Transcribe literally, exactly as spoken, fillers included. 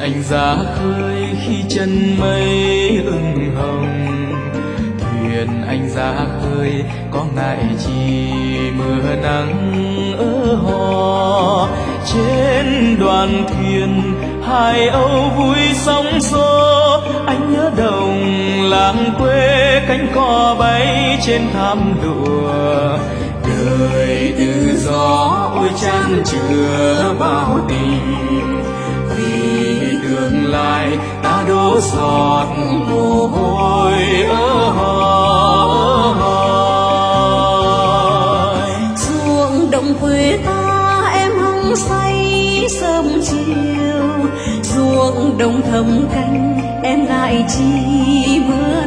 anh ra khơi khi chân mây ửng hồng, thuyền anh ra khơi có ngại chi mưa nắng ở hò. Trên đoàn thuyền hai âu vui sóng xô, anh nhớ đồng làng quê cánh cò bay trên thảm đùa. Đời tự do ôi chan chứa bao tình, vì tương lai ta đổ giọt mồ hôi ở hỏi. Ruộng đồng quê ta em hăng say sớm chiều, ruộng đồng thầm canh em lại chi mưa